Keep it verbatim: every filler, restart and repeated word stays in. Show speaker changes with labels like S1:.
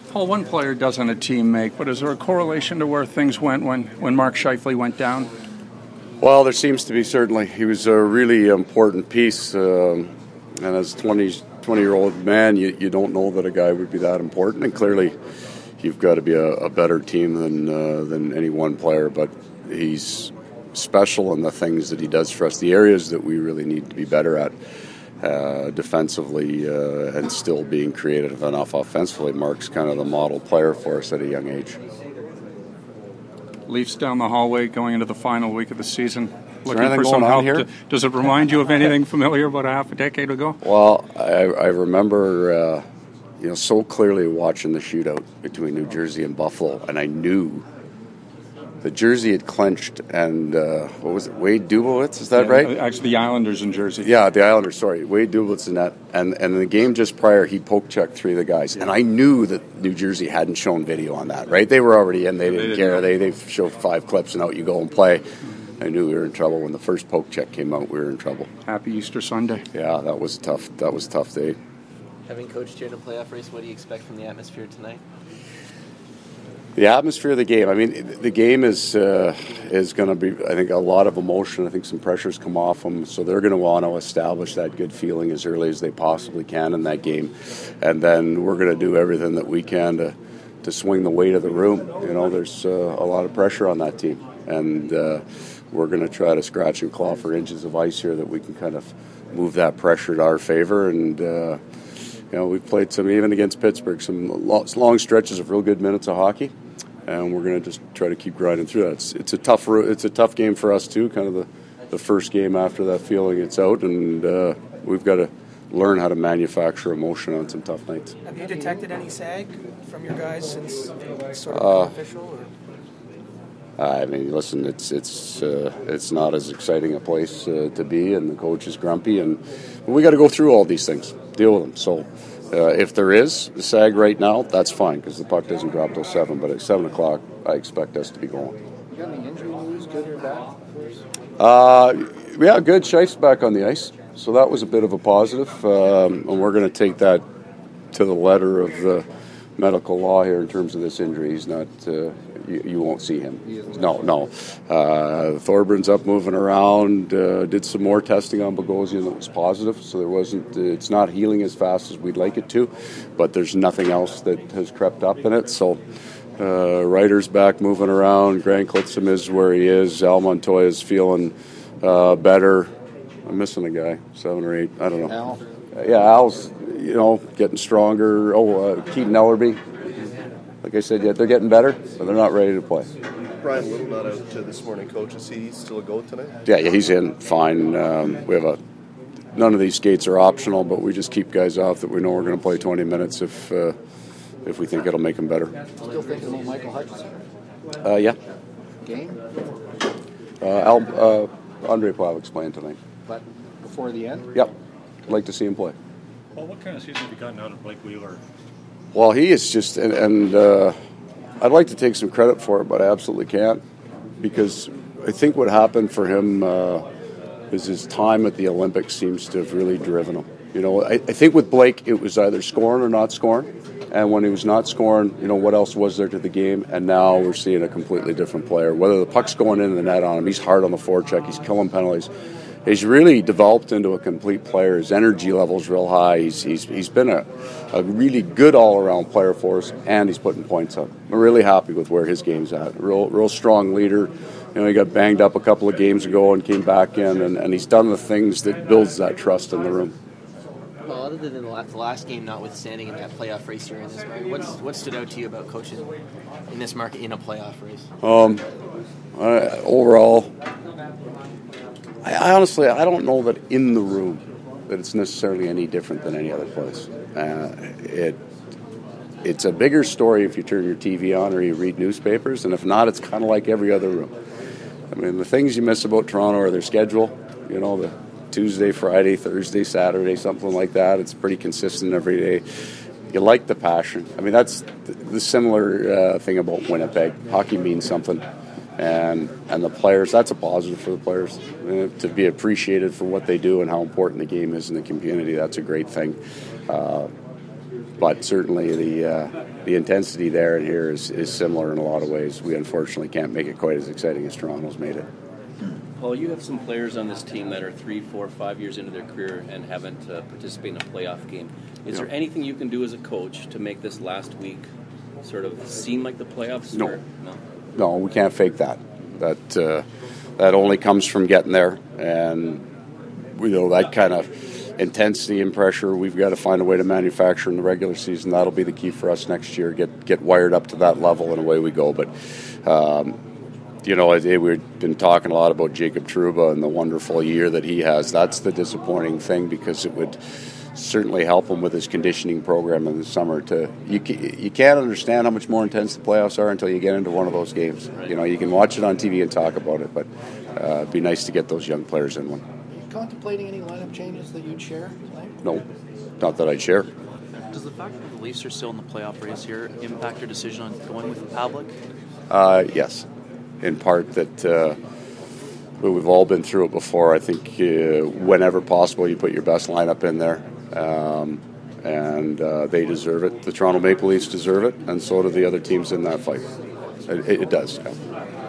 S1: Paul, one player doesn't a team make, but is there a correlation to where things went when, when Mark Scheifele went down?
S2: Well, there seems to be, certainly. He was a really important piece, um, and as a twenty-year-old man, you, you don't know that a guy would be that important, and clearly you've got to be a, a better team than uh, than any one player, but he's special in the things that he does for us, the areas that we really need to be better at. Uh, defensively uh, and still being creative enough offensively. Mark's kind of the model player for us at a young age.
S1: Leafs down the hallway going into the final week of the season.
S2: Looking for some help here?
S1: Does it remind you of anything familiar about a half a decade ago?
S2: Well, I, I remember uh, you know, so clearly watching the shootout between New Jersey and Buffalo, and I knew the Jersey had clinched, and uh, what was it, Wade Dubowitz, is that
S1: yeah,
S2: right?
S1: Actually, the Islanders in Jersey.
S2: Yeah, the Islanders, sorry. Wade Dubowitz in that. And, and in the game just prior, he poke-checked three of the guys. Yeah. And I knew that New Jersey hadn't shown video on that, right? They were already in. They didn't, they didn't care. Know. They they showed five clips, and out you go and play. I knew we were in trouble. When the first poke check came out, we were in trouble.
S1: Happy Easter Sunday.
S2: Yeah, that was tough. That was a tough day.
S3: Having coached here in a playoff race, what do you expect from the atmosphere tonight?
S2: The atmosphere of the game. I mean, the game is uh, is going to be, I think, a lot of emotion. I think some pressures come off them, so they're going to want to establish that good feeling as early as they possibly can in that game, and then we're going to do everything that we can to to swing the weight of the room. You know, there's uh, a lot of pressure on that team, and uh, we're going to try to scratch and claw for inches of ice here that we can kind of move that pressure to our favor. And uh, you know, we've played some, even against Pittsburgh, some long stretches of real good minutes of hockey, and we're going to just try to keep grinding through that. It's, it's a tough, it's a tough game for us too. Kind of the, the first game after that feeling it's out, and uh, we've got to learn how to manufacture emotion on some tough nights.
S4: Have you detected any sag from your guys since it's sort of
S2: uh,
S4: official?
S2: I mean, listen, it's it's uh, it's not as exciting a place uh, to be, and the coach is grumpy, and we got to go through all these things, deal with them. So, uh, if there is a sag right now, that's fine because the puck doesn't drop till seven. But at seven o'clock, I expect us to be going.
S5: You got any injury news, good or bad?
S2: Uh, yeah, good. Scheif's back on the ice, so that was a bit of a positive, um, and we're going to take that to the letter of the medical law here in terms of this injury. He's not. Uh, You, you won't see him. No, no. Uh, Thorburns up moving around, uh, did some more testing on Bogosian that was positive, so there wasn't, uh, it's not healing as fast as we'd like it to, but there's nothing else that has crept up in it. So uh, Ryder's back moving around, Grant Klitzum is where he is, Al Montoya's feeling uh, better. I'm missing a guy, seven or eight, I don't know.
S5: Al?
S2: Uh, yeah, Al's, you know, getting stronger. Oh, uh, Keaton Ellerby. Like I said, yeah, they're getting better, but they're not ready to play.
S6: Brian Little not out uh, this morning, Coach. Is he still a go tonight?
S2: Yeah, yeah, he's in fine. Um, we have a none of these skates are optional, but we just keep guys off that we know we're going to play twenty minutes if uh, if we think it'll make them better.
S5: Still thinking about Michael Hutchinson?
S2: Uh, yeah.
S5: Game?
S2: Uh, Al, uh, Andre Plavic's playing tonight.
S5: But before the end?
S2: Yep. I'd like to see him play.
S7: Well, what kind of season have you gotten out of Blake Wheeler?
S2: Well, he is just, and, and uh, I'd like to take some credit for it, but I absolutely can't, because I think what happened for him uh, is his time at the Olympics seems to have really driven him. You know, I, I think with Blake, it was either scoring or not scoring, and when he was not scoring, you know, what else was there to the game? And now we're seeing a completely different player. Whether the puck's going in the net on him, he's hard on the forecheck, he's killing penalties. He's really developed into a complete player. His energy level's real high. He's he's he's been a, a really good all-around player for us, and he's putting points up. We're really happy with where his game's at. Real real strong leader. You know, he got banged up a couple of games ago and came back in, and, and he's done the things that builds that trust in the room.
S3: Well, other than the last game, notwithstanding in that playoff race here in this market, what's what stood out to you about coaching in this market in a playoff race?
S2: Um, uh, overall. I honestly, I don't know that in the room that it's necessarily any different than any other place. Uh, it it's a bigger story if you turn your T V on or you read newspapers, and if not, it's kind of like every other room. I mean, the things you miss about Toronto are their schedule. You know, the Tuesday, Friday, Thursday, Saturday, something like that. It's pretty consistent every day. You like the passion. I mean, that's the, the similar uh, thing about Winnipeg. Hockey means something. And and the players, that's a positive for the players. Uh, to be appreciated for what they do and how important the game is in the community, that's a great thing. Uh, but certainly the uh, the intensity there and here is, is similar in a lot of ways. We unfortunately can't make it quite as exciting as Toronto's made it.
S8: Paul, you have some players on this team that are three, four, five years into their career and haven't uh, participated in a playoff game. Is
S2: No.
S8: there anything you can do as a coach to make this last week sort of seem like the playoffs?
S2: No.
S8: Or, no.
S2: No, we can't fake that. That uh, that only comes from getting there, and you know that kind of intensity and pressure. We've got to find a way to manufacture in the regular season. That'll be the key for us next year. Get get wired up to that level, and away we go. But um, you know, we've been talking a lot about Jacob Trouba and the wonderful year that he has. That's the disappointing thing, because it would certainly help him with his conditioning program in the summer. To you, you can't understand how much more intense the playoffs are until you get into one of those games. Right. You know, you can watch it on T V and talk about it, but uh, it'd be nice to get those young players in one.
S5: Are you contemplating any lineup changes that you'd share tonight?
S2: No, not that I'd share.
S9: Does the fact that the Leafs are still in the playoff race here impact your decision on going with Pavlik?
S2: Uh, yes, in part that uh, we've all been through it before. I think uh, whenever possible, you put your best lineup in there. Um, and uh, they deserve it. The Toronto Maple Leafs deserve it, and so do the other teams in that fight. It, it does. Yeah.